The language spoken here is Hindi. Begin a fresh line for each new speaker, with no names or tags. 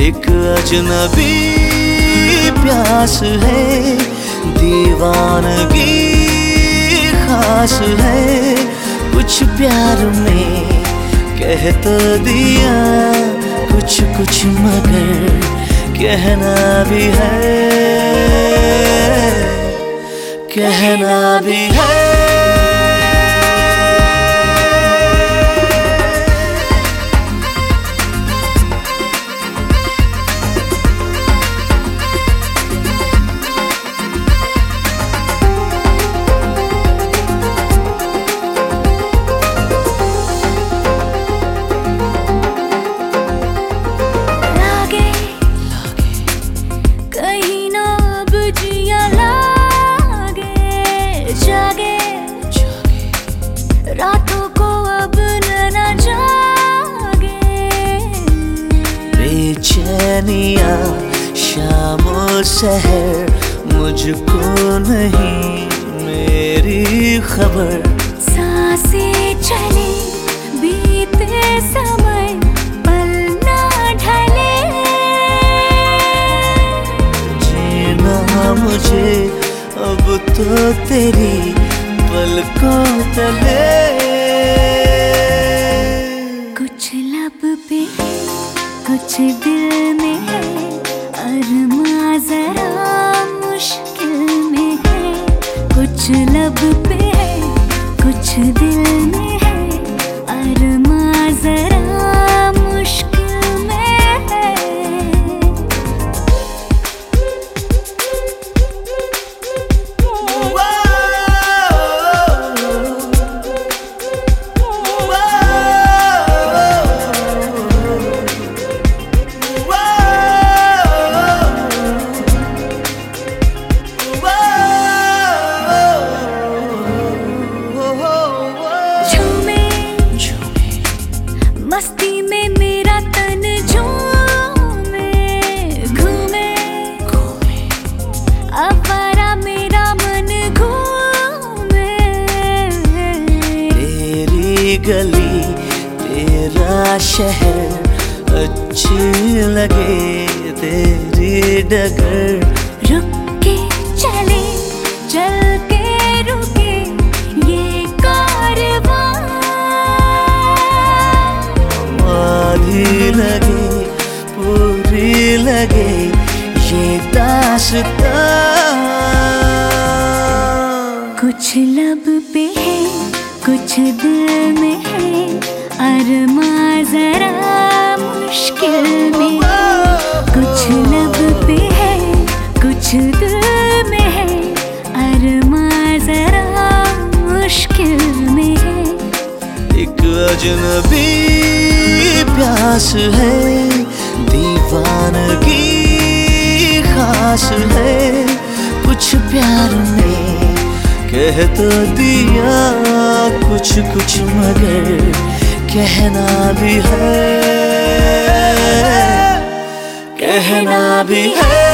एक अजनबी प्यास है, दीवानगी खास है। कुछ प्यार में कह तो दिया कुछ कुछ, मगर कहना भी है, कहना भी है।
रातों को अब न जागे,
बेचैनियाँ शामों सहर, मुझको नहीं मेरी खबर।
सांसें चले बीते समय, पल ना ढले,
जीना मुझे अब तो तेरी पलकों तले।
कुछ लब पे कुछ दिल में है, अरमा जरा मुश्किल में है। कुछ लब पे है कुछ दिल में है, अरमा जरा मुश्किल में है। मस्ती में मेरा तन झूमे, घूमे आवारा मेरा मन घूमे।
तेरी गली तेरा शहर अच्छी लगे, तेरी डगर।
रुक के चले चल के रुके ये कारवां,
आधी लगे पूरी लगे ये दास्तां।
कुछ लब पे है कुछ दिल में है, अरमा जरा मुश्किल में है। कुछ लब पे है कुछ दिल में है, अरमा जरा मुश्किल में है।
एक अजनबी प्यास है, दीवानगी खास है। कुछ प्यार में कह तो दिया कुछ कुछ, मगर कहना भी है, कहना भी है।